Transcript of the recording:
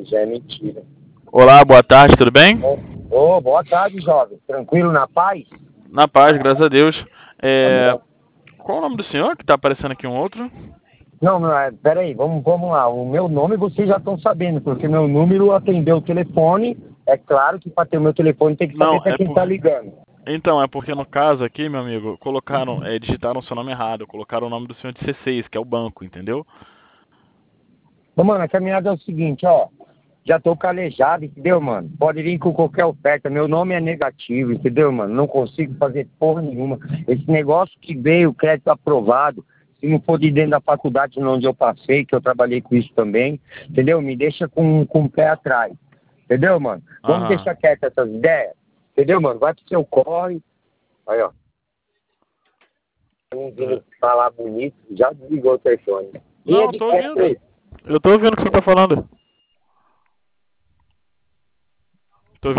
já é mentira. Olá, boa tarde, tudo bem? Ô, boa tarde, jovem. Tranquilo, na paz? Na paz, graças a Deus. Tá bom. Qual o nome do senhor que tá aparecendo aqui um outro? Não, peraí, vamos lá. O meu nome vocês já estão sabendo, porque meu número atendeu o telefone. É claro que para ter o meu telefone tem que saber Não, para quem tá ligando. Então, é porque no caso aqui, meu amigo, digitaram o seu nome errado, colocaram o nome do senhor de C6, que é o banco, entendeu? Mas, mano, a caminhada é o seguinte, ó. Já tô calejado, entendeu, mano? Pode vir com qualquer oferta. Meu nome é negativo, entendeu, mano? Não consigo fazer porra nenhuma. Esse negócio que veio, crédito aprovado, se não for de dentro da faculdade onde eu passei, que eu trabalhei com isso também, entendeu? Me deixa com o pé atrás. Entendeu, mano? Vamos Aham. deixar quieto essas ideias. Entendeu, mano? Vai pro seu corre. Aí, ó. Um vindo falar bonito, já desligou o telefone. Não, Linha eu de tô crédito ouvindo. aí. Eu tô ouvindo o que você tá falando.